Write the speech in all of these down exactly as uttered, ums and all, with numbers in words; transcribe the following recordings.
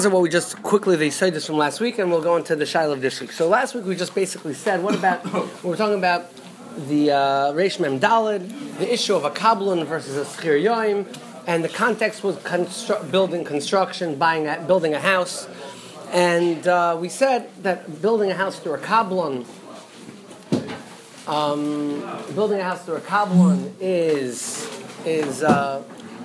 What we just quickly they said this from last week, and we'll go into the Shiloh of this week. So last week we just basically said, what about we were talking about the uh, Reish Mem Daled, the issue of a kablon versus a schir yoim, and the context was constru- building, construction, buying, a, building a house, and uh, we said that building a house through a kablon, um, building a house through a kablon is is. Uh,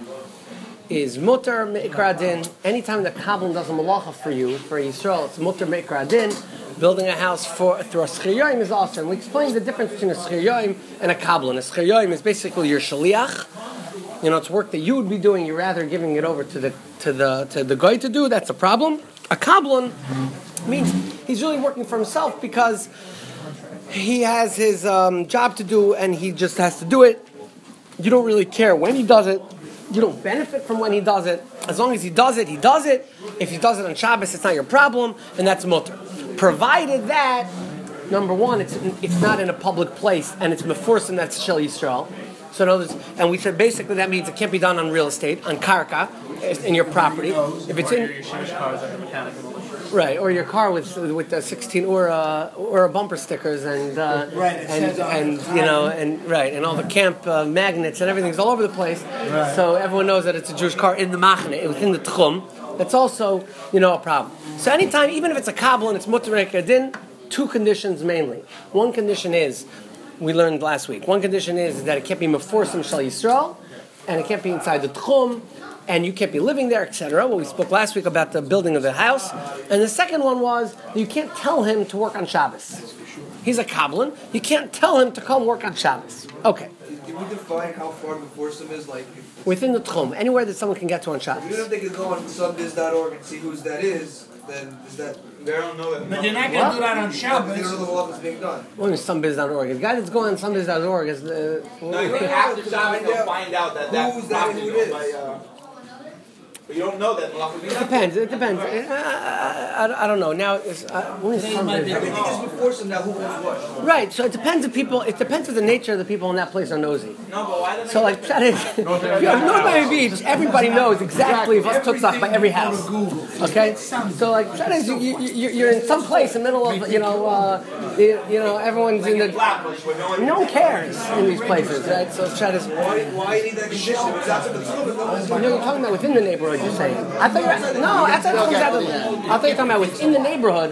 is mutter me'ikra din. Anytime the kablon does a malacha for you, for Yisrael, it's mutter me'ikra din. Building a house for through a schir yoim is awesome. And we explained the difference between a schir yoim and a kablon. A schir yoim is basically your shaliach. You know, it's work that you would be doing. You're rather giving it over to the to the to the guy to do. That's a problem. A kablon means he's really working for himself because he has his um, job to do and he just has to do it. You don't really care when he does it. You don't benefit from when he does it. As long as he does it, he does it. If he does it on Shabbos, it's not your problem, and that's mutter. Provided that, number one, it's it's not in a public place, and it's meforsim, that's Shel Yisrael. So in other words, and we said basically that means it can't be done on real estate, on karka, in your property. If it's in right, or your car with with the sixteen or uh, or bumper stickers and uh, right, and and you know and right and all the camp uh, magnets and everything's all over the place. Right. So everyone knows that it's a Jewish car in the machne, within the tchum. That's also you know a problem. So anytime, even if it's a kablon, it's mutter din. Two conditions mainly. One condition is we learned last week. One condition is that it can't be meforsim shel Yisrael, and it can't be inside the tchum. And you can't be living there, et cetera. Well, we spoke last week about the building of the house. And the second one was that you can't tell him to work on Shabbos. He's a kablon. You can't tell him to come work on Shabbos. Okay. Can we define how far before some is, like... Within the tchum, anywhere that someone can get to on Shabbos. Even if they can go on sunbiz dot org and see whose that is, then is that... They don't know that... But you're not going to do that on They don't know the Shabbos. law that's being done. What is sunbiz dot org? The guy that's going on sunbiz dot org is... Uh, No, you think after Shabbos they'll find out that that Who's that and who it is? by, uh, but you don't know that malacha be it depends. It depends. Uh, I, I, I don't know. Now, it's, uh, when is sunbiz? Everything is before some now, who owns what? Right, so it depends if people... It depends if the nature of the people in that place are nosy. No, but why does So like that is, if you have North Miami Beach, everybody knows exactly what's took off by every house. Okay, so like that is you, you, you- you're in some place in the middle of you know uh, you, you know everyone's in the Flatbush where no one no one cares in these places, right? So try to. Why, why you need that condition? It's outside the tchum, no one's No, you're talking about within the neighborhood. You're saying. I thought you're no. I thought it comes out of, I thought you're talking about within the neighborhood.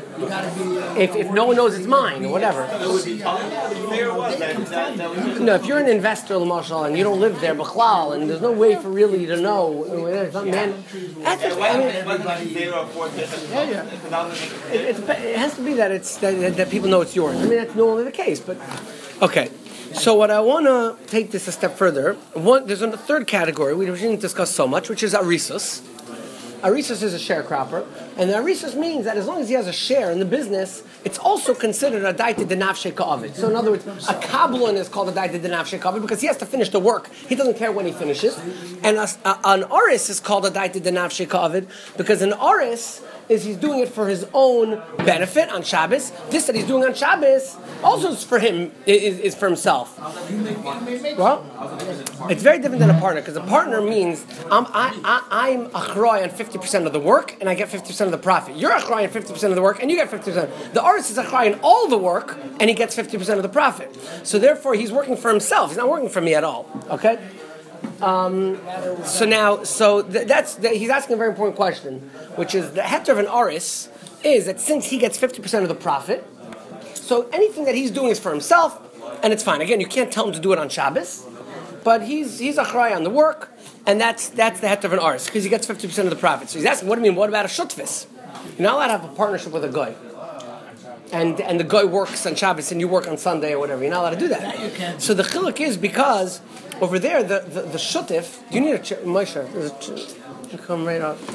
If if no one knows it's mine or whatever. it would be telling you. There it was that, that, that was No, if you're an investor, Lamashal, and you don't live there, B'chlal, and there's no way for really to know, it's not, man, that's it just, I mean, wasn't like zero or four different. Yeah, yeah. It's another thing. It, it's, it has to be that it's that, that people know it's yours. I mean, that's normally the case, but okay. So what I want to take this a step further. One, there's a third category we didn't discuss so much, which is arisus. Arisus is a sharecropper, and the arisus means that as long as he has a share in the business, it's also considered a daita denafshe ka'avid. So in other words, a kablon is called a daita denafshe ka'avid because he has to finish the work. He doesn't care when he finishes. And a, a, an aris is called a daita denafshe ka'avid because an aris is he's doing it for his own benefit on Shabbos. This that he's doing on Shabbos also is for him, is, is for himself. Well, it's very different than a partner because a partner means I'm I, I, I'm achroy on fifty percent of the work and I get fifty percent of the profit. You're achroy on fifty percent of the work and you get fifty percent. The artist is achroy on all the work and he gets fifty percent of the profit. So therefore he's working for himself. He's not working for me at all. Okay? Um, so now, so th- that's th- he's asking a very important question, which is the heter of an aris is that since he gets fifty percent of the profit, so anything that he's doing is for himself, and it's fine. Again, you can't tell him to do it on Shabbos, but he's he's achray on the work, and that's that's the heter of an aris because he gets fifty percent of the profit. So he's asking, what do you mean? What about a shutfis? You're not allowed to have a partnership with a guy. And and the guy works on Shabbos and you work on Sunday or whatever. You're not allowed to do that. That you can. So the chiluk is because over there the the, the shutif. Do you need a chair, Moshe? There's a ch- you come right up.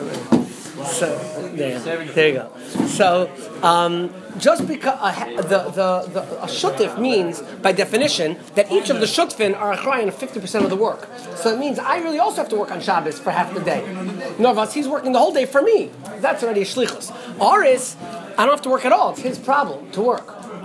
So there, you go. there you go. So um, just because uh, the the the a shutif means by definition that each of the shutfin are achraying fifty percent of the work. So it means I really also have to work on Shabbos for half the day. Novas, he's working the whole day for me. That's already a shlichus. Aris, I don't have to work at all. It's his problem to work.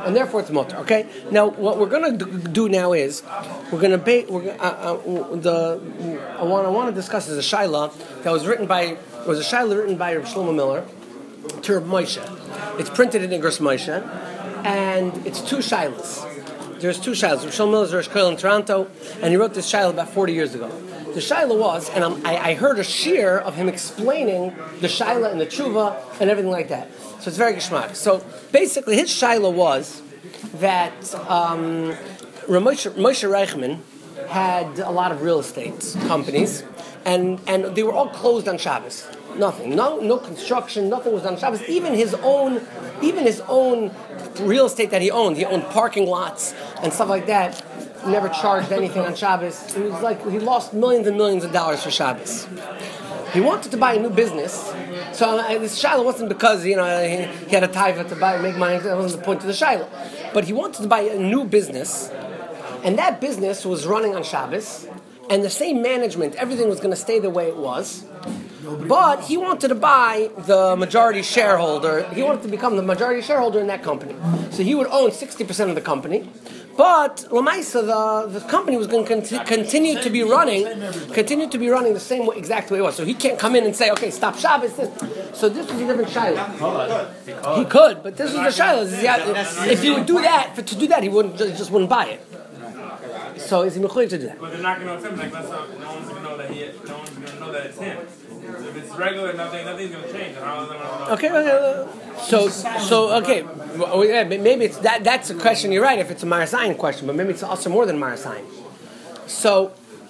and therefore it's mutter. Okay. Now, what we're going to do now is we're going to ba- we're gonna, uh, uh, the I want I want to discuss is a shaila that was written by it was a shaila written by Rav Shlomo Miller to Rav Moshe. It's printed in Igros Moshe, and it's two shailas. There's two shailas. Rav Shlomo Miller is Rosh Kollel in Toronto, and he wrote this shaila about forty years ago. The shaila was, and I'm, I, I heard a shir of him explaining the shaila and the tshuva and everything like that. So it's very geschmack. So basically, his shaila was that um, Moshe, Moshe Reichman had a lot of real estate companies, and, and they were all closed on Shabbos. Nothing, no, no construction, nothing was on Shabbos. Even his own, even his own real estate that he owned, he owned parking lots and stuff like that. Never charged anything on Shabbos. It was like he lost millions and millions of dollars for Shabbos. He wanted to buy a new business, so uh, this shaila wasn't because you know he, he had a taiva to buy make money. That wasn't the point of the shaila, but he wanted to buy a new business, and that business was running on Shabbos, and the same management, everything was going to stay the way it was. But he wanted to buy the majority shareholder. He wanted to become the majority shareholder in that company. So he would own sixty percent of the company. But Lamaisa, the, the company was going to conti- continue to be running, continue to be running the same way, exact way it was. So he can't come in and say, okay, stop Shabbos. This. So this was a different shaila. He could, but this was the shaila. If he would do that, for, to do that, he wouldn't just, just wouldn't buy it. So is he mechuyev to do that? But they're not going to him. Like that's not, no one's going to know that he. No one's going to know that it's him. So if it's regular, nothing, nothing's going to change. How are they going to know? Okay, okay. So, so okay. Well, yeah, maybe it's that. That's a question. You're right. If it's a Marasayan question, but maybe it's also more than Marasayan. So,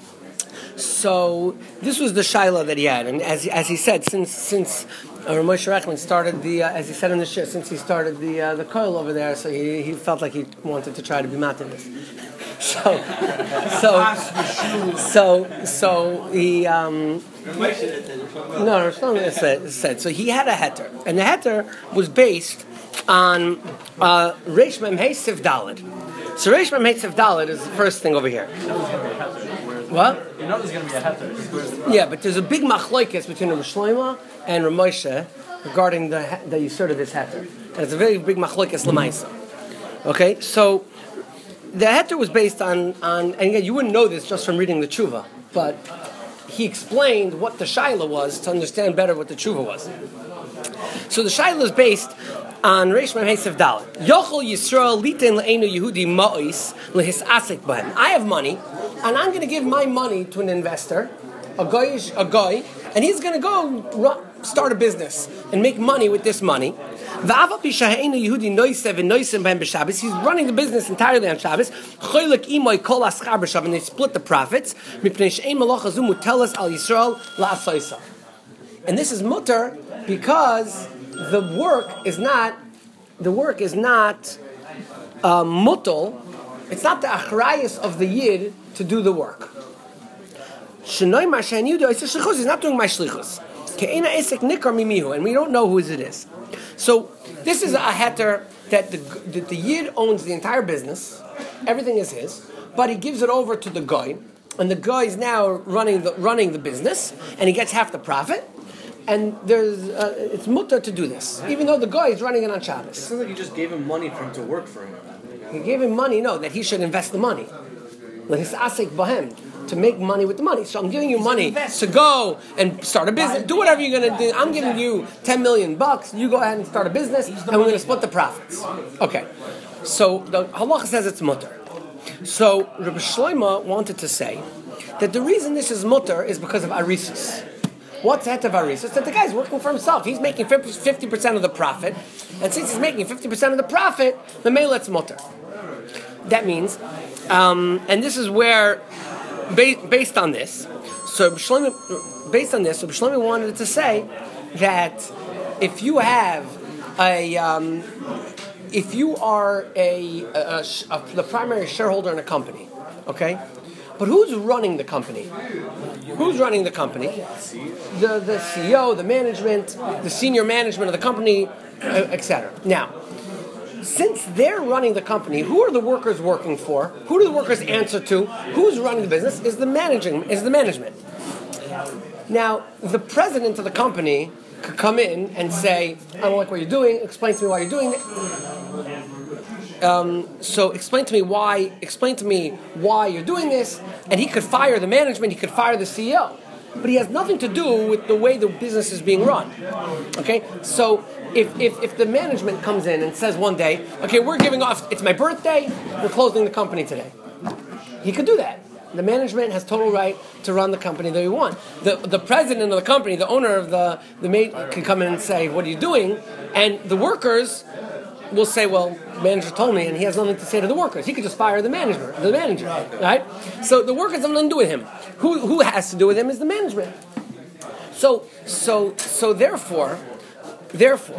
so this was the shaila that he had, and as as he said, since since. Uh, Moshe Reichman started the, uh, as he said in the shir, since he started the uh, the koil over there, so he, he felt like he wanted to try to be matin this. So, so, so, so he, um, no, no, said, said, so he had a heter, and the heter was based on uh, Reish Mem Hey Siv Daled. So Reish Mem Hey Siv Daled is the first thing over here. What? You know there's going to be a heter. Yeah, but there's a big machlokes between Rav Shlomo and Rav Moshe regarding the the yisur of this heter, and it's a very big machlokes l'maisa. Okay, so the heter was based on on, and again, you wouldn't know this just from reading the tshuva, but he explained what the shaila was to understand better what the tshuva was. So the shaila is based on Reish Mem Hey Siv Daled. Yochel Yisrael liten le'enu Yehudi ma'is lehisasik b'hem. I have money, and I'm going to give my money to an investor, a guy, a guy, and he's going to go run, start a business and make money with this money. He's running the business entirely on Shabbos. And they split the profits. And this is mutter because the work is not the work is not uh, mutal. It's not the achrayus of the yid to do the work. He's not doing my shlichus. And we don't know who it is. So this is a heter that the, that the yid owns the entire business. Everything is his. But he gives it over to the guy. And the guy is now running the, running the business. And he gets half the profit. And there's uh, it's mutter to do this. Even though the guy is running it on Shabbos. It sounds like you just gave him money for him to work for him. He gave him money, no, that he should invest the money. Let his asik bahem, to make money with the money. So I'm giving you money to go and start a business. Do whatever you're going to do. I'm giving you ten million bucks. You go ahead and start a business, and we're going to split the profits. Okay. So the halacha says it's mutter. So Rabbi Shlomo wanted to say that the reason this is mutter is because of arisus. What's het of arisus? That the guy's working for himself. He's making fifty percent of the profit. And since he's making fifty percent of the profit, the meilet's mutter. That means, um, and this is where, ba- based on this, so Shlomo, based on this, so Shlomo wanted to say that if you have a, um, if you are a, a, a, a the primary shareholder in a company, okay, but who's running the company? Who's running the company? The the C E O, the management, the senior management of the company, et cetera. Now, since they're running the company, who are the workers working for? Who do the workers answer to? Who's running the business? Is the managing is the management. Now, the president of the company could come in and say, "I don't like what you're doing. Explain to me why you're doing it." um, so explain to me why. Explain to me why you're doing this. And he could fire the management. He could fire the C E O, but he has nothing to do with the way the business is being run. Okay, so if if if the management comes in and says one day, okay, we're giving off. It's my birthday. We're closing the company today. He could do that. The management has total right to run the company that we want. The the president of the company, the owner of the the mate, can come in and say, "What are you doing?" And the workers will say, "Well, the manager told me," and he has nothing to say to the workers. He could just fire the manager, the manager, right? So the workers have nothing to do with him. Who who has to do with him is the management. So so so therefore, therefore,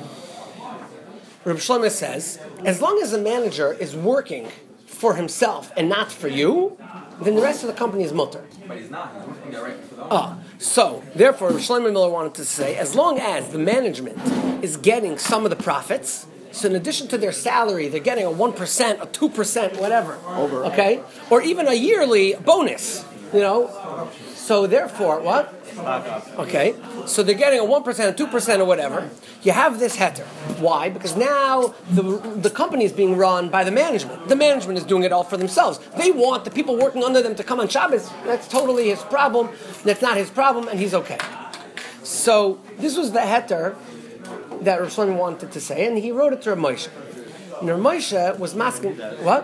Reb Shlomo says, as long as the manager is working for himself and not for you, then the rest of the company is mutter. But he's not. He's working directly for the owner. Ah, so therefore, Shlomo Miller wanted to say, as long as the management is getting some of the profits, so in addition to their salary, they're getting a one percent, a two percent, whatever, over, okay, or even a yearly bonus, you know. So therefore, what? Okay, so they're getting a one percent, a two percent, or whatever. You have this heter. Why? Because now the the company is being run by the management. The management is doing it all for themselves. They want the people working under them to come on Shabbos. That's totally his problem. That's not his problem, and he's okay. So this was the heter that Rav Shlomo wanted to say, and he wrote it to Rav Moshe. And Rav Moshe was masking what?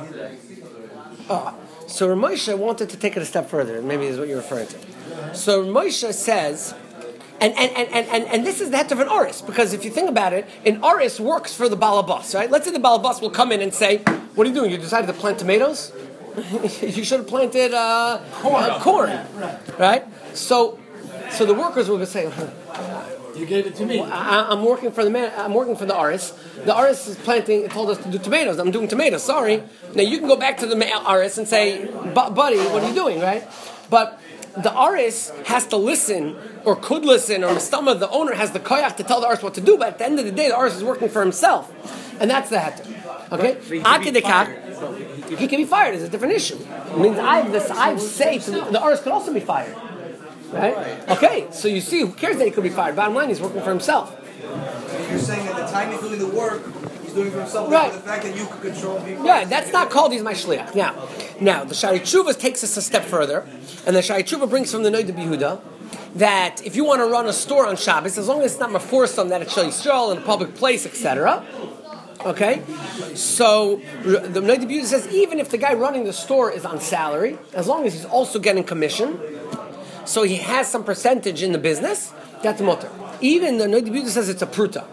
Oh, so Rav Moshe wanted to take it a step further. Maybe this is what you're referring to. So Moshe says, and and, and, and, and and this is the heter of an aris, because if you think about it, an aris works for the balabas, right? Let's say the balabas will come in and say, "What are you doing? You decided to plant tomatoes? You should have planted uh, corn, uh, corn, right?" So, so the workers will say, "You gave it to me. I, I'm working for the man. I'm working for the aris. The aris is planting. It told us to do tomatoes. I'm doing tomatoes. Sorry. Now you can go back to the aris and say, buddy, what are you doing, right?" But the aris has to listen, or could listen, or Mistama, the owner has the koyach to tell the aris what to do, but at the end of the day, the aris is working for himself. And that's the heter. Okay? Akidekak, he can be fired. It's a different issue. It means I have this, I say to the, the aris could also be fired. Right? Okay, so you see, who cares that he could be fired? Bottom line, he's working for himself. You're saying at the time he's doing the work, he's doing it for himself, right? For the fact that you could control people. Yeah, that's not called he's my shliach. Now, now the Shari Tshuva takes us a step further, and the Shari Tshuva brings from the Noda B'Yehuda that if you want to run a store on Shabbos, as long as it's not meforsam that it's Shal Yisrael in a public place, et cetera. Okay, so the Noda B'Yehuda says even if the guy running the store is on salary, as long as he's also getting commission, so he has some percentage in the business, that's mutter. Even the Noda B'Yehuda says it's a pruta.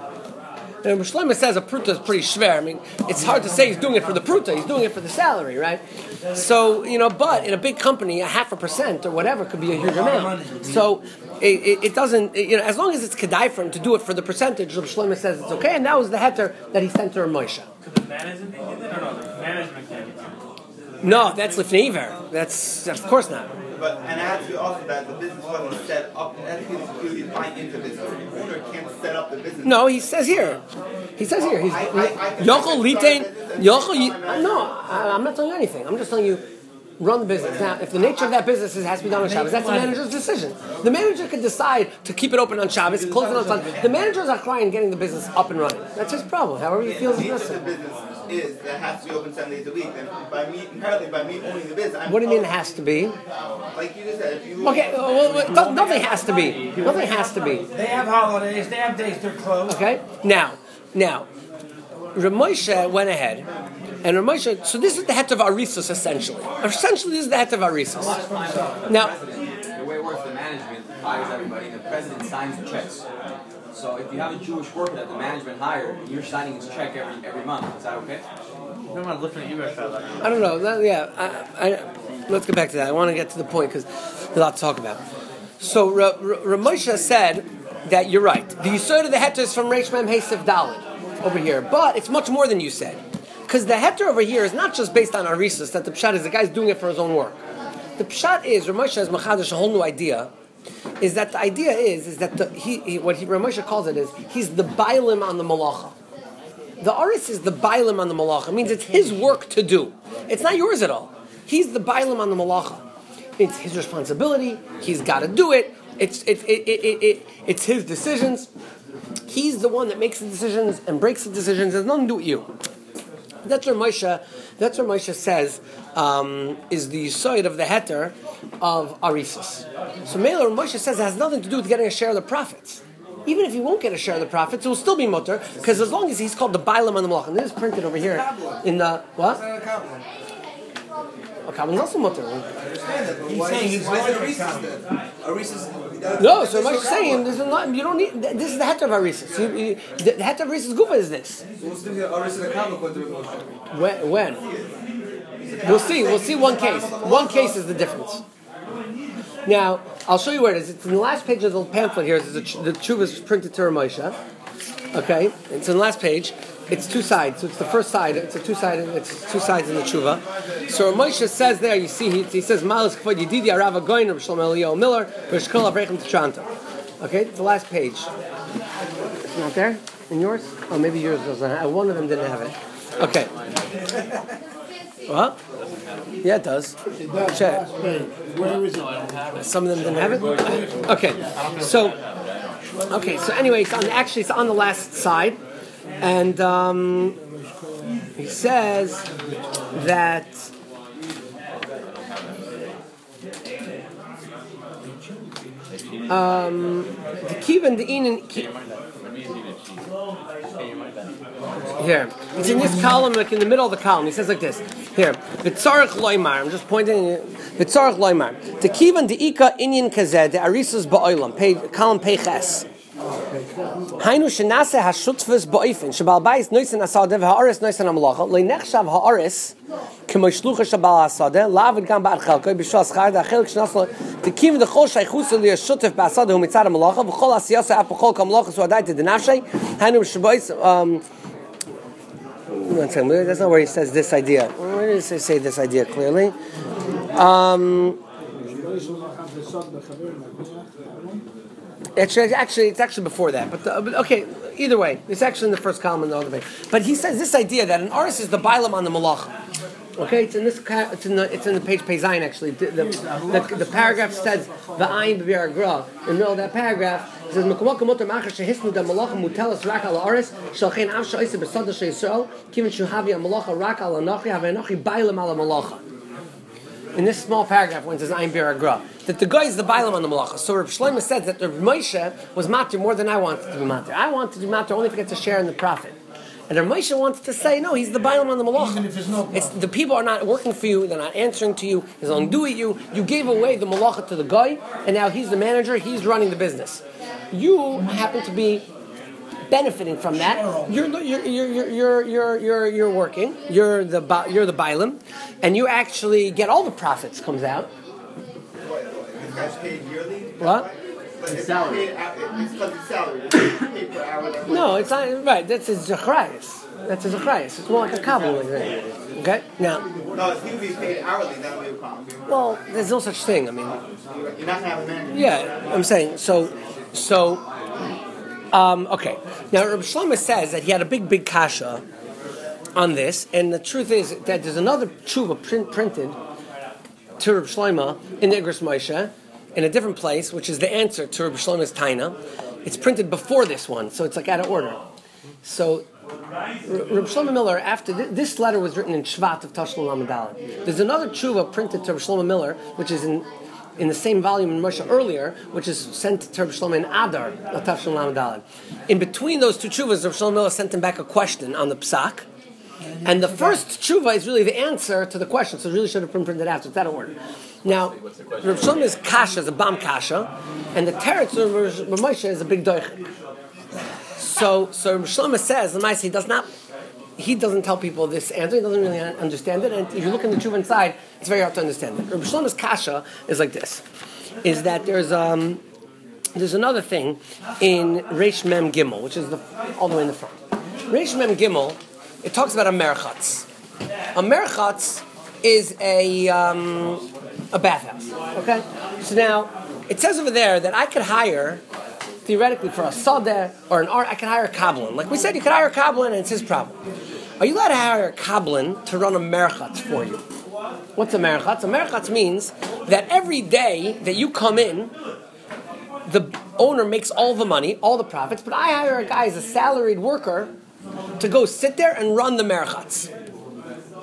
And Shlomo says a pruta is pretty schwer. I mean, it's hard to say he's doing it for the pruta. He's doing it for the salary, right? So, you know, but in a big company, a half a percent or whatever could be a huge amount. So it, it, it doesn't, it, you know, as long as it's kedai for him to do it for the percentage, Shlomo says it's okay. And that was the heter that he sent to Rav Moshe. Could the management be in it or no? The management can't be. No, that's lifnei iver. That's, of course not. But, and it has to be also that the business wasn't set up, it has to be security buying into business. The owner can't set up the business. No, he says here. He says here. He's Yochel Litain. Yochel. No, I, I'm not telling you anything. I'm just telling you, run the business. Now, if the nature of that business is, has to be done on Shabbos, that's the manager's decision. The manager could decide to keep it open on Shabbos, close it on Sunday. The managers are crying getting the business up and running. That's his problem. However he feels is necessary. The business is that has to be open seven days a week. And by me, apparently by me owning the business, I'm what do you mean it has to be? Like you just said, if you okay, well, well, nothing has to be. Nothing has to be. They have holidays. They have days they're closed. Okay. Now, now, Rav Moshe went ahead, and Rav Moshe. So this is the het of Arisus, essentially. Essentially, this is the het of Arisus. Now, the way it works, the management hires everybody, and the president signs the checks. So if you have a Jewish worker that the management hired, and you're signing his check every every month, is that okay? I'm not looking at you guys. I don't know. That, yeah, I, I, let's get back to that. I want to get to the point because there's a lot to talk about. So Rav Moshe said that you're right. The Yisod of the heter is from Reish Mem Hesef Daled over here, but it's much more than you said, because the heter over here is not just based on Arisus, that the pshat is the guy's doing it for his own work. The pshat is Rav Moshe has machadash a whole new idea. Is that the idea is is that the, he, he what he Rav Moshe calls it is he's the bailim on the malacha. The aris is the bailim on the malacha. It means it's his work to do. It's not yours at all. He's the bailim on the malacha. It's his responsibility. He's got to do it. It's it, it, it, it, it, it's his decisions. He's the one that makes the decisions and breaks the decisions. It has nothing to do with you. That's where Moshe. That's where Moshe says um, is the side of the heter of Arisus. So Meiler Moshe says it has nothing to do with getting a share of the profits. Even if he won't get a share of the profits, it will still be mutter because as long as he's called the Bailam on the Malach, and this is printed over here in the what? A Kabbalah is also mutter. He's saying he's why is Arisus then? Arisus. No, so Moshe is saying this is not. You don't need. This is the heter of Arisus. You, you, the, the heter of Arisus Gufa is this. When? When? We'll see. We'll see one case. One case is the difference. Now, I'll show you where it is. It's in the last page of the pamphlet here. There's a, the tshuva is printed to Ramosha. Okay? It's in the last page. It's two sides. So it's the first side. It's a two-sided. It's two sides in the tshuva. So Ramosha says there, you see, he, he says, Malas Kfod Yedidi Arava Goyin Rav Shlomo Eliyahu Miller V'Shkol Avrechem T'Chanta. Okay? It's the last page. It's not there? In yours? Oh, maybe yours doesn't have it. One of them didn't have it. Okay. What? Yeah, it does. It does. Check. Where is it? Some of them didn't have it. Okay, so okay, so anyway, it's on, actually it's on the last side, and um, he says that um, the kivan the inin. Here, it's in this column, like in the middle of the column. He says like this. Here, v'tzarich loymar. I'm just pointing. V'tzarich loymar. Tekivan deika inyan kazeh de arisas ba'olam. Page column peches. Hainu shenase hashutfus ba'ofen. Shabal bayis noisan asadev haaris noisan amalacha. Leinechshav haaris k'moishlucha shabal asadev. Lavid gam ba'ad chelkoi b'shas chayad achel k'shnaslo. Tekivan dechol shaychusa liyashutef ba'asadev hu mitzad amalacha. V'chol asiyasa ap b'chol kamalacha su adai te denafshay. Hainu shabayis. Um, One second. That's not where he says this idea. Where does he say this idea clearly? Um, actually, actually, it's actually before that. But, the, but okay, either way, it's actually in the first column in the other way. But he says this idea that an artist is the bailam on the malacha. Okay, it's in this. It's in the. It's in the page Peizayin actually. The, the, the, the paragraph says the ayin b'vir agra. In the middle of that paragraph it says mekumok motor machar shehisnu da malacha mutelas rak al aris shalchein av sha'isa b'sada she'Yisrael kiven shuhavi a malacha rak al anachi have anachi bailam al malacha. In this small paragraph when it says ayin b'vir agra that the guy is the bailam on the malacha. So Reb Shlomo says that Reb Moshe was matir more than I wanted to be matir. I wanted to be matir only if he gets a share in the profit. And Rav Moshe wanted to say, no, he's the bailam on the malacha. Even if there's no it's the people are not working for you, they're not answering to you, he's undoing you. You gave away the malacha to the guy, and now he's the manager, he's running the business. You happen to be benefiting from that. You're you're you're you're you're you're, you're, you're working. You're the you're the bailam, and you actually get all the profits comes out. This guy's paid yearly? What? It's salary. It's because it's salary. It's paid per hour. No, it's not right. That's his zachrayas. That's his zachrayas. It's more like a kabbalah. Okay. Now. No, if he would be paid hourly, that would be a problem. Well, there's no such thing. I mean. You're not gonna have a manager. Yeah, I'm saying so. So. Um, okay. Now, Rabbi Shlomo says that he had a big, big kasha on this, and the truth is that there's another tshuva print, printed to Rabbi Shlomo in the Igros Moshe in a different place, which is the answer to Rabbi Shlomo's Taina. It's printed before this one, so it's like out of order. So, Rabbi Shlomo Miller, after th- this letter was written in Shvat of Tashlo Lamadal. There's another tshuva printed to Rabbi Shlomo Miller, which is in in the same volume in Moshe earlier, which is sent to Rabbi Shlomo in Adar of Tashlo Lamadal. In between those two tshuvas, Rabbi Shlomo Miller sent him back a question on the psak. And the first tshuva is really the answer to the question, so it really should have been printed out, so it's out of order. Now, Rav Shlomo's kasha is a bam kasha, and the teretz of Rav Moshe is a big doich. So, so Rav Shlomo says, the Maaseh, he does not, he doesn't tell people this answer, he doesn't really understand it, and if you look in the tshuva inside, it's very hard to understand it. Rav Shlomo's kasha is like this, is that there's um, there's another thing in Reish Mem Gimel, which is the, all the way in the front. Reish Mem Gimel, it talks about a merchatz. A merchatz is a um, a bathhouse. Okay, so now it says over there that I could hire, theoretically, for a sadeh or an art, I could hire a kabbalan. Like we said, you could hire a kabbalan, and it's his problem. Are you allowed to hire a kabbalan to run a merchatz for you? What's a merchatz? A merchatz means that every day that you come in, the owner makes all the money, all the profits, but I hire a guy as a salaried worker to go sit there and run the merchatz.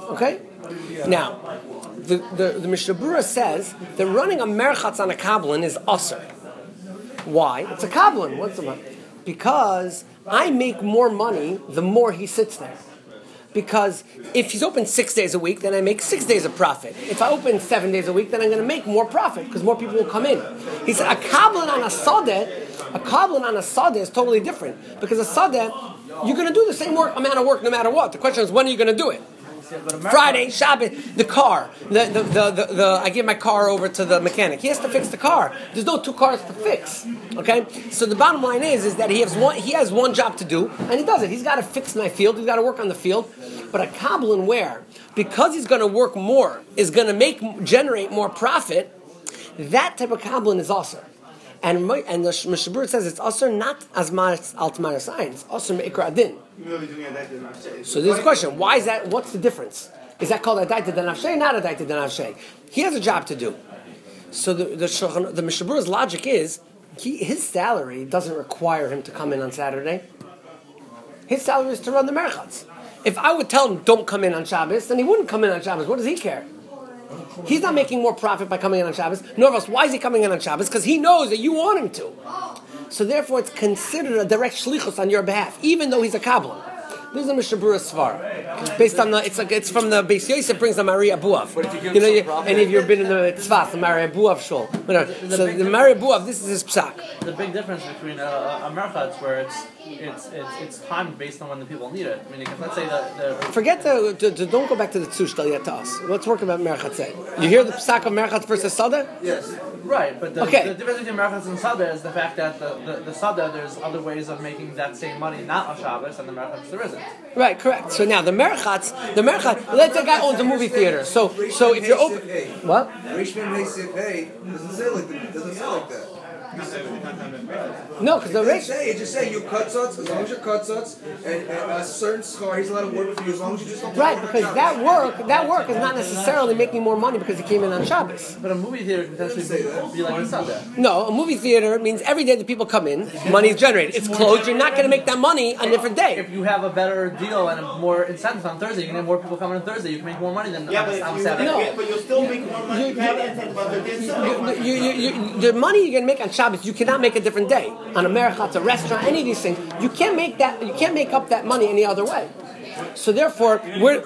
Okay? Now, the, the, the Mishnah Berurah says that running a merchatz on a kabbalan is usher. Why? It's a kabbalan. What's the matter? Because I make more money the more he sits there. Because if he's open six days a week, then I make six days of profit. If I open seven days a week, then I'm going to make more profit because more people will come in. He said a kabbalan on a sadeh, a kabbalan on a sadeh is totally different. Because a sadeh, you're going to do the same work, amount of work no matter what. The question is, when are you going to do it? Friday, Shabbat, the car, the, the, the, the, the, I give my car over to the mechanic. He has to fix the car. There's no two cars to fix. Okay? So the bottom line is, is that he has one, he has one job to do, and he does it. He's got to fix my field. He's got to work on the field. But a kabbalan where, because he's going to work more, is going to make, generate more profit, that type of kabbalan is also. And, and the Mishnah Berurah says it's also not as much altmar sign. It's also meikra adin. So there's a question: why is that? What's the difference? Is that called a daita denavshay? Not a daita denavshay. He has a job to do. So the the, the Mishnah Berurah's logic is he, his salary doesn't require him to come in on Saturday. His salary is to run the merchatz. If I would tell him don't come in on Shabbos, then he wouldn't come in on Shabbos. What does he care? He's not making more profit by coming in on Shabbos. Nor of us, why is he coming in on Shabbos? Because he knows that you want him to. So therefore, it's considered a direct shlichus on your behalf, even though he's a kabbalan. This is a Mishnah Berurah Svar. Based on the, it's like it's from the Beis Yosef brings the Maria Buav. You know, you, any of you have been in the Tzfas, the Maria Buav shul. So the Maria Buav, this is his psak. The big difference between a, a merchatz where it's it's it's it's timed based on when the people need it. I mean, because let's say that the forget the, the, the don't go back to the tzushtal yet to us. Let's work about merchatz. You hear the psak of merchatz versus sada? Yes. Right, but the, okay. the difference between merchatz and sada is the fact that the, the, the sada, there's other ways of making that same money not on Shabbos, and the merchatz there isn't. Right, correct. So now the merchatz, the merchatz. Let's say a guy owns a movie theater. So so if you're open, what? Rishman Meisif Hey doesn't say like that. Doesn't say like that. No, because the It rich. say it just say you cut suts as long as you cut suts and, and a certain scar he's allowed to work for you as long as you just don't. Right, because that work, that work is not necessarily making more money because he came in on Shabbos. But a movie theater can potentially be, be like a sada. No, a movie theater means every day that people come in, money is generated. It's closed. You're not going to make that money on a different day. If you have a better deal and a more incentive on Thursday, you can have more people coming on Thursday. You can make more money than yeah, on, but on you, Saturday. No. yeah, but you'll still make more money. You have incentive on Thursday. You, you, you, you, the money you're going to make on Shabbos, you cannot make a different day. On a merchatz, a restaurant, any of these things, you can't make that. You can't make up that money any other way. So therefore, we're.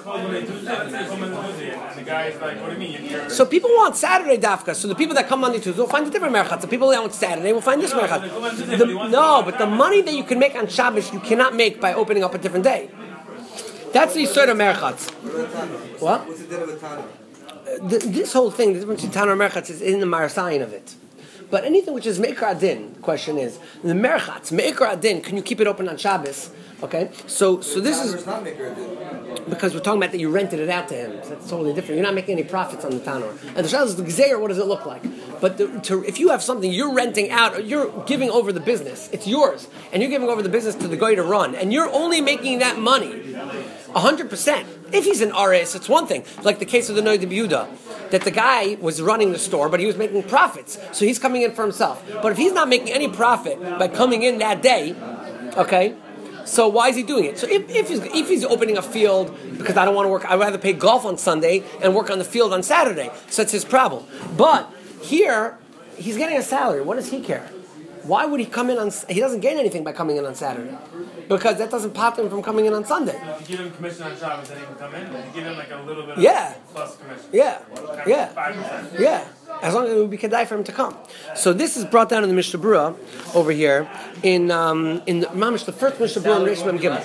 So people want Saturday dafka. So the people that come Monday Tuesday will find a different merchatz. The people that want Saturday will find this merchatz. The, no, but the money that you can make on Shabbos, you cannot make by opening up a different day. That's the sort of merchatz. What? What's the din of a Tana? The, this whole thing, the difference between Tana and merchatz is in the marasayin of it. But anything which is meikra adin, the question is the merchatz meikra adin. Can you keep it open on Shabbos? Okay, so so this is not meikra adin because we're talking about that you rented it out to him. So that's totally different. You're not making any profits on the tanor. And the shaila is the gzeir. What does it look like? But the, to, if you have something you're renting out, or you're giving over the business, it's yours, and you're giving over the business to the guy to run, and you're only making that money a hundred percent. If he's an R S, it's one thing. Like the case of the Noid Yehuda, that the guy was running the store, but he was making profits, so he's coming in for himself. But if he's not making any profit by coming in that day, okay, so why is he doing it? So if, if he's if he's opening a field because I don't want to work, I'd rather play golf on Sunday and work on the field on Saturday. So that's his problem. But here, he's getting a salary. What does he care? Why would he come in on? He doesn't gain anything by coming in on Saturday, because that doesn't pop him from coming in on Sunday. If you give him commission on Shabbos, then he can come in. If you give him like a little bit of Yeah. plus commission. Yeah, yeah, Five percent. yeah. As long as it would be kedai for him to come. So this is brought down in the Mishnah Berurah over here in um, in the, Mamish, the first Mishnah Berurah in Reish Mem Gimel.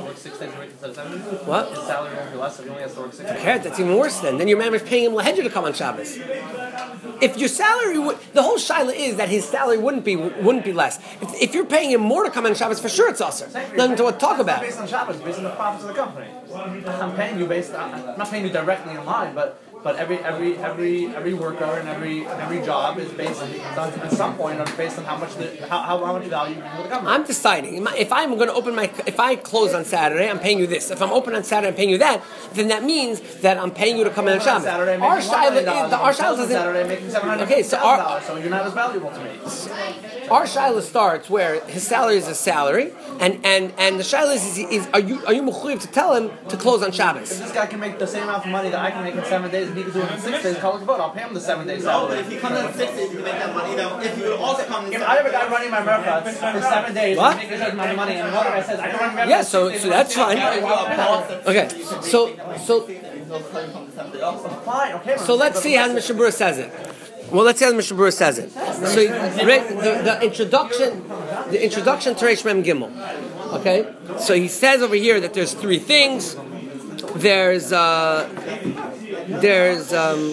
What? His salary won't be less if he only has to work six days. Okay, that's even worse then. Then your man is paying him lahedra to come on Shabbos. If your salary would, the whole shaila is that his salary wouldn't be wouldn't be less. If, if you're paying him more to come on Shabbos, for sure it's usher. Nothing to talk about. Based on Shabbos, based on the profits of the company. I'm paying you based on, I'm not paying you directly in line, but But every every every every worker and every every job is based on, at some point on based on how much the how, how, how much value you bring to the government. I'm deciding if I'm going to open my if I close on Saturday, I'm paying you this. If I'm open on Saturday, I'm paying you that. Then that means that I'm paying you to come in on Shabbos. Saturday, Our making one million Shiloh, dollars. the our Shiloh doesn't. Saturday making seven hundred Okay, so our so you're not as valuable to me. our Shiloh starts where his salary is his salary, and and and the Shiloh is, is, is are you are you mechuyev to tell him to close on Shabbos? If this guy can make the same amount of money that I can make in seven days, and he can do it in six days, call it a vote. I'll pay him the seven days No, but salary. if he comes in six days, he can make that money. Now, if he would also come in If seven I have a days, guy running my merchants for seven days What? and making a certain amount of money, and another guy says I can run my Yeah, so so that's fine. Okay, so so fine. Okay. so let's see how the Mishnah Berurah says it. Well, let's see how the Mishnah Berurah says it. So the, the introduction, the introduction to Reish Mem Gimel. Okay, so he says over here that there's three things. There's uh, there's um,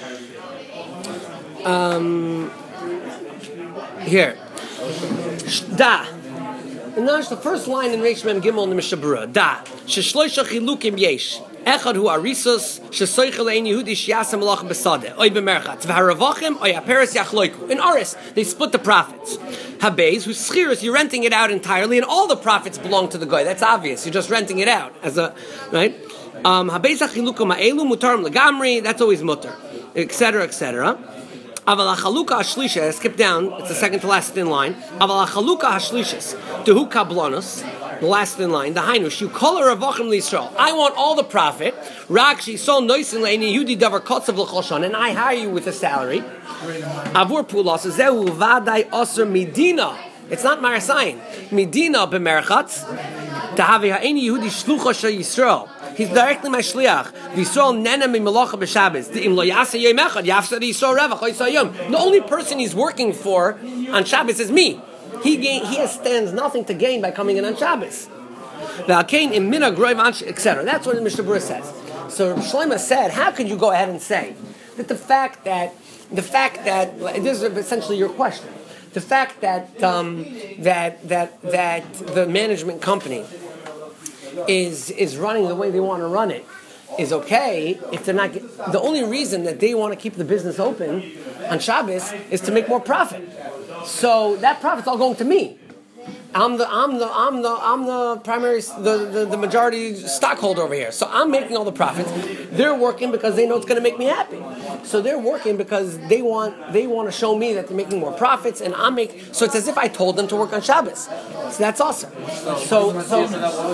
um, here da. And now it's the first line in Reish Mem Gimel in the Mishnah Berurah. Da sheshloisha chilukim yesh. Echad hu arisos shesoichel ein Yehudi sheyasem malach besadeh oy bemerchat v'haravachim oy aperes yachloiku. In Aris, they split the profits. Habeis who's schiras, you're renting it out entirely, and all the profits belong to the guy. That's obvious. You're just renting it out as a right. Um, Habeis achilukum ha'elu mutarim legamri. That's always mutar, et cetera, et cetera. Aval hachaluka hashlisha. Skip down. It's the second to last in line. Aval hachaluka hashlishas tehu kablanus. The last in line, the Hainush, you call her Ravachim L'Yisrael. I want all the profit. Rakshi sol noisin le'eni Yehudi davar kotzav l'choshan, and I hire you with a salary. Avur pulas zehu vaday aser midina. It's not marasayin. Midina b'merchatz tahavi ha'eni Yehudi shlucha shel Yisrael. He's directly my shliach. V'Yisrael nena mimelacha b'Shabbos. Im lo yasa yom echad yafsad Yisrael revach oisayom. The only person he's working for on Shabbos is me. He gain, he has stands nothing to gain by coming in on Shabbos. et cetera. That's what the Mishnah Berurah says. So Shlomo said, how could you go ahead and say that the fact that the fact that this is essentially your question, the fact that um, that that that the management company is is running the way they want to run it is okay if they're not. The only reason that they want to keep the business open on Shabbos is to make more profit. So that profit's all going to me. I'm the I'm the I'm the I'm the primary the, the, the majority stockholder over here. So I'm making all the profits. They're working because they know it's going to make me happy. So they're working because they want they want to show me that they're making more profits, and I'm making. So it's as if I told them to work on Shabbos. So that's awesome. So so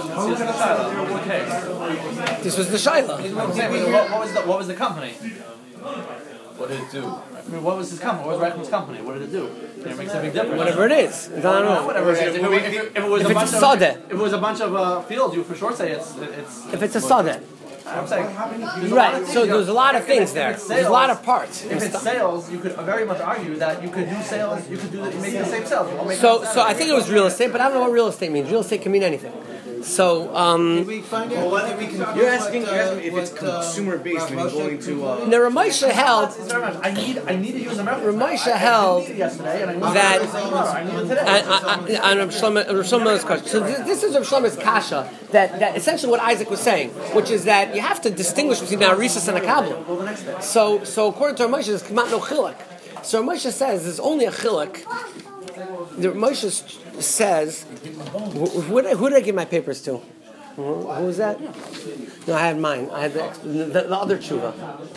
this was the Shaila. What, what was the what was the company? What did it do? I mean, what was his company? What was Reichl's company? What did it do? It makes a big difference. Whatever it is. I don't know. Whatever it is. If it, if it, if it was If a it's bunch a of sadeh. if it was a bunch of uh, fields, you for sure say it's it's. If it's a sadeh. I'm saying Right, so there's a lot of things there. There's a lot of parts. If it's sales, you could very much argue that you could do sales, you could do the, make the same sales. You'll make So, it so I think it was real estate, but I don't know what real estate means. Real estate can mean anything. So, um, we find out? whether we can- You're asking, you're asking if it's consumer based, meaning going to. Uh, now Ramesha held It's very much. I need, I need to use America. Ramesha held I needed yesterday, and I need that- it tomorrow. I need it today. and and Rav Shlomo- Rav Shlomo's question. So this, this is Rav Shlomo's kasha that, that essentially what Isaac was saying, which is that you have to distinguish between an arisas and a kabbalah. So, so according to Ramesha, there's kamat no chiluk. So Ramesha says there's only a chiluk. The Ramesha says, who, who, did I, who did I give my papers to? Who, who was that? No, I had mine. I had the, the, the other tshuva.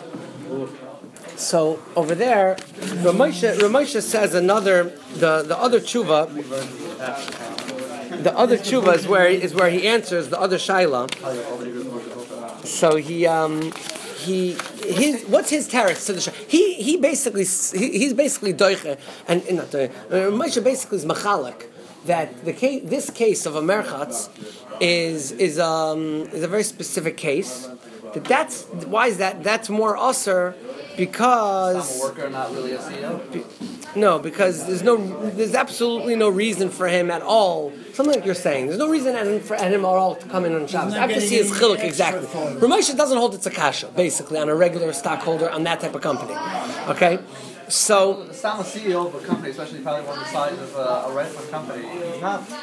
So over there, Ramesha, Ramesha says another the, the other tshuva. The other tshuva is where is where he answers the other shaila. So he um he his what's his teretz to the shaila? He he basically he, he's basically doiche and, and not doiche. Ramesha basically is machalek that the case this case of a merchatz is is um is a very specific case. That that's why is that that's more usher because I'm a worker, not really a C E O. no, because there's no there's absolutely no reason for him at all. Something like you're saying. There's no reason at him, for at him at all to come in on Shabbos. I have to see his chiluk exactly. Ramesha doesn't hold its akasha basically on a regular stockholder on that type of company. Okay, so The Sam C E O of a company, especially probably one the size of uh, a rental company, he's not.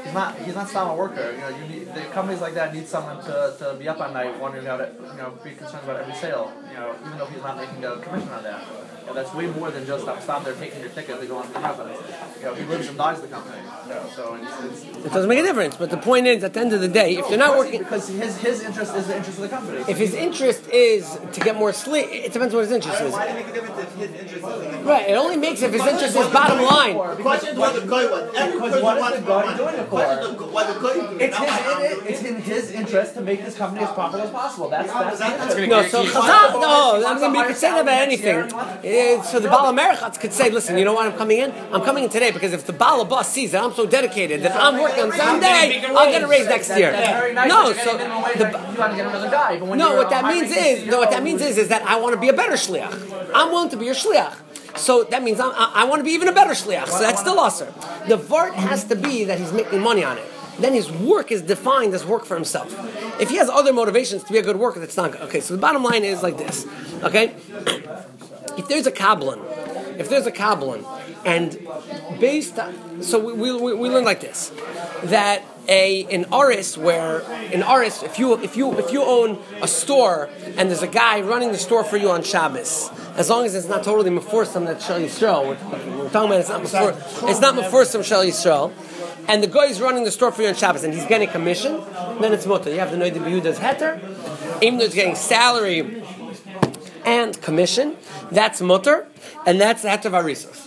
he's not he's not still a worker. You know, you need the companies like that need someone to, to be up at night wondering about it. You know, be concerned about every sale. You know, even though he's not making a commission on that. You know, that's way more than just I'm stop there taking your ticket. They go on to the company. You know, he lives and dies the company. You know, so it's, it's, It doesn't make a difference. But the point is, at the end of the day, if they're not working, because his his interest is the interest of the company. if his interest is to get more sleep, it depends what his interest is. Why does it make a difference if his interest is in the Right. It only makes if his interest is bottom line. The question is what the guy wants. Every Because person what is wants the guy money. doing it The for? question is what the guy is doing. It's his, it, it's in his interest to make this company as profitable as possible. That's that's the interest. No, so Chazal, no, I mean, we could say that about anything. Uh, So the Baal Americans could say, listen, you know why I'm coming in? I'm coming in today because if the Baal boss sees that I'm so dedicated, that I'm working on someday, I'll get a raise next year. No, so the, the, you want to get another guy. But when no, you're what a that hiring means is, C E O, no, what that means is, is that I want to be a better shliach. I'm willing to be your shliach. So that means I'm, I, I want to be even a better shliach. So that's still usher. The vart has to be that he's making money on it. Then his work is defined as work for himself. If he has other motivations to be a good worker, that's not good. Okay, so the bottom line is like this. Okay, if there's a kabbalah, if there's a kabbalah, and based on, so we, we, we learn like this, that a an aris where an aris, if you if you if you own a store and there's a guy running the store for you on Shabbos, as long as it's not totally meforsam that Shal Yisrael, we're, we're talking about it's not mefor, it's not meforsam Shal Yisrael, and the guy is running the store for you on Shabbos and he's getting commission, then it's mutter. You have to know the Yehuda's heter, even though he's getting salary and commission, that's mutter, and that's the heter of arisos.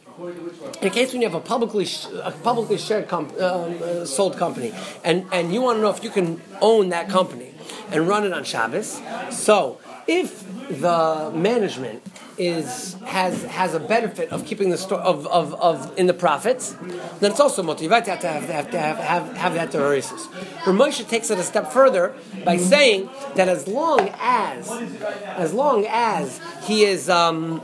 In case when you have a publicly sh- a publicly shared comp- um, uh, sold company, and, and you want to know if you can own that company and run it on Shabbos, so if the management is has has a benefit of keeping the store of, of, of in the profits, then it's also motivated to have to have to have to have, have, have that terrorists. Ramosha takes it a step further by saying that as long as as long as he is um,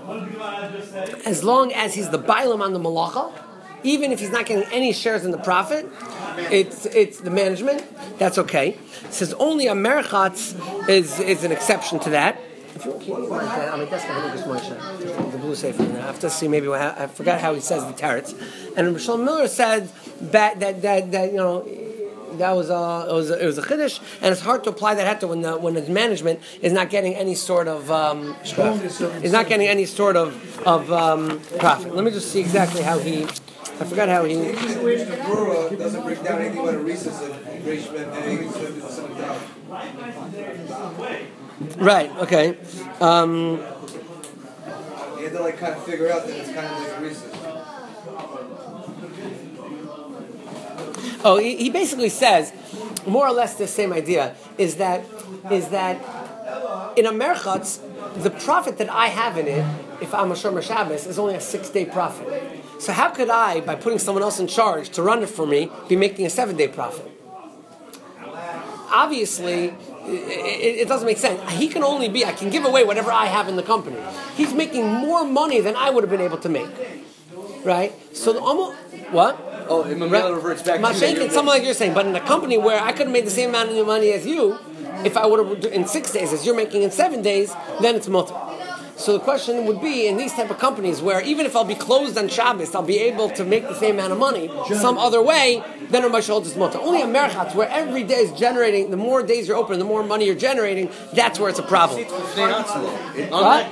as long as he's the bailam on the malacha, even if he's not getting any shares in the profit, it's it's the management, that's okay. It says only a merchatz is is an exception to that. If you, can you want that on my desk, I think it's Moshe, the blue safe. I have to see maybe what, I forgot how he says the tarets. And Rishon Miller said that that that, that you know that was a it was a, it was a chiddush, and it's hard to apply that heter when the when the management is not getting any sort of um, is not getting any sort of of um, profit. Let me just see exactly how he. I forgot how he. The Brura doesn't break down anything but a recess of Grishman and something down. Right. Okay. Um, You have to like kind of figure out that it's kind of like a recess. oh, he, he basically says, more or less the same idea is that is that in a merchatz, the profit that I have in it, if I'm a Shomer Shabbos, is only a six-day profit. So how could I, by putting someone else in charge to run it for me, be making a seven-day profit? Obviously, it, it doesn't make sense. He can only be, I can give away whatever I have in the company. He's making more money than I would have been able to make. Right? So the almost, what? Oh, in the middle reverts back to Mashenk, it's something like you're saying, but in a company where I could have made the same amount of money as you, if I would have in six days as you're making in seven days, then it's mutter. So the question would be, in these type of companies where even if I'll be closed on Shabbos, I'll be able to make the same amount of money some other way, then Rav Moshe holds is mutter. Only a merchatz where every day is generating, the more days you're open, the more money you're generating, that's where it's a problem. What?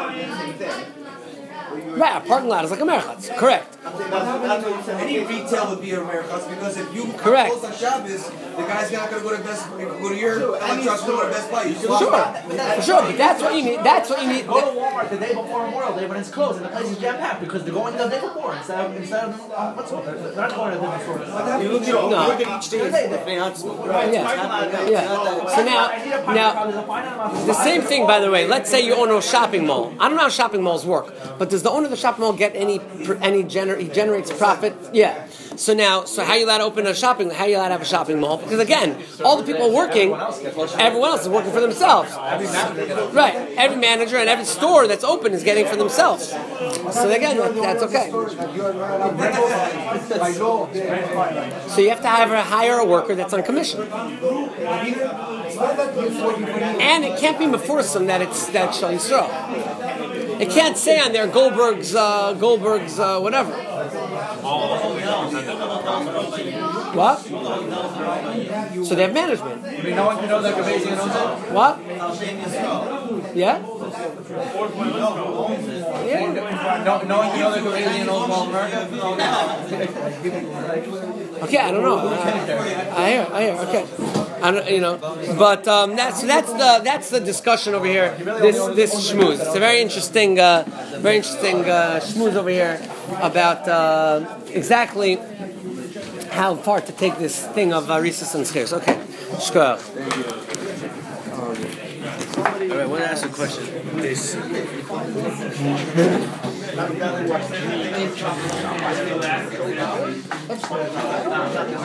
Right, a parking lot is like a merchatz. Correct. Any retail would be a merchatz because if you Correct. close on Shabbos, the guy's not going to go to Best go to your electronics go to Best Buy. You Sure, for sure, but that's what you need. That's what you need. Go to Walmart the day before Memorial Day when it's closed and the place is jam packed because they're going the day before instead of instead of uh, what's it? They're not going to the day before. You look at, No. look at each day as the Yeah. Yeah. So now, now, the same thing. By the way, let's say you own a shopping mall. I don't know how shopping malls work, but does the owner of the shopping mall get any any gener- he generates profit? Yeah. So now, so how are you allowed to open a shopping? How are you allowed to have a shopping mall? Because again, all the people working, everyone else is working for themselves. Right. Every manager and every store that's open is getting for themselves. So again, that, that's okay. So you have to have a, hire a worker that's on commission, and it can't be meforsam that it's that Shal Yisrael. It can't say on there Goldberg's uh, Goldberg's uh, whatever. What? So they have management. I mean, no one can know that Gavazzian owns it. What? Yeah? Yeah. No, no one can know that Gavazzian owns Mall of America. Okay, I don't know. Uh, I hear, I hear. Okay, I don't, you know, but um, that's that's the that's the discussion over here. This this schmooze. It's a very interesting, uh, very interesting uh, schmooze over here about uh, exactly how far to take this thing of uh, Risus and Schirs. Okay, shkar. All right, I want to ask a question. This.